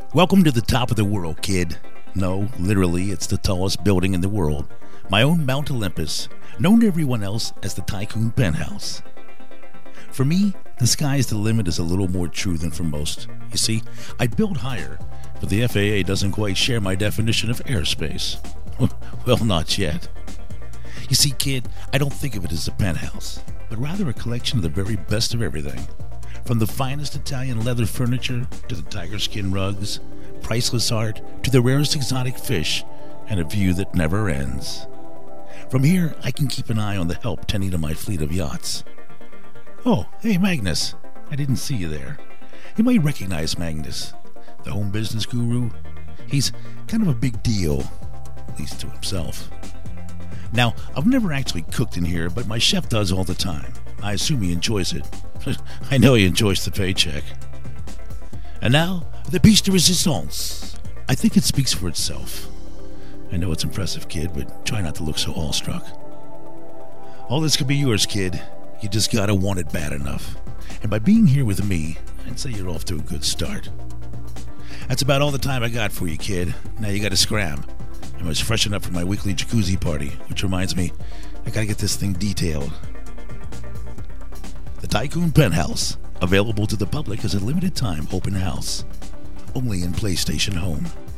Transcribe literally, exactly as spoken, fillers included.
Welcome to the top of the world, kid. No, literally, it's the tallest building in the world. My own Mount Olympus, known to everyone else as the Tycoon Penthouse. For me, the sky's the limit is a little more true than for most. You see, I build higher, but the F A A doesn't quite share my definition of airspace. Well, not yet. You see, kid, I don't think of it as a penthouse, but rather a collection of the very best of everything. From the finest Italian leather furniture to the tiger skin rugs, priceless art to the rarest exotic fish, and a view that never ends. From here, I can keep an eye on the help tending to my fleet of yachts. Oh, hey Magnus, I didn't see you there. You might recognize Magnus, the home business guru. He's kind of a big deal, at least to himself. Now, I've never actually cooked in here, but my chef does all the time. I assume he enjoys it. I know he enjoys the paycheck. And now, the piece de resistance. I think it speaks for itself. I know it's impressive, kid, but try not to look so awestruck. All this could be yours, kid. You just gotta want it bad enough. And by being here with me, I'd say you're off to a good start. That's about all the time I got for you, kid. Now you gotta scram. I must freshen up for my weekly jacuzzi party, which reminds me, I gotta get this thing detailed. The Tycoon Penthouse, available to the public as a limited time open house. Only in PlayStation Home.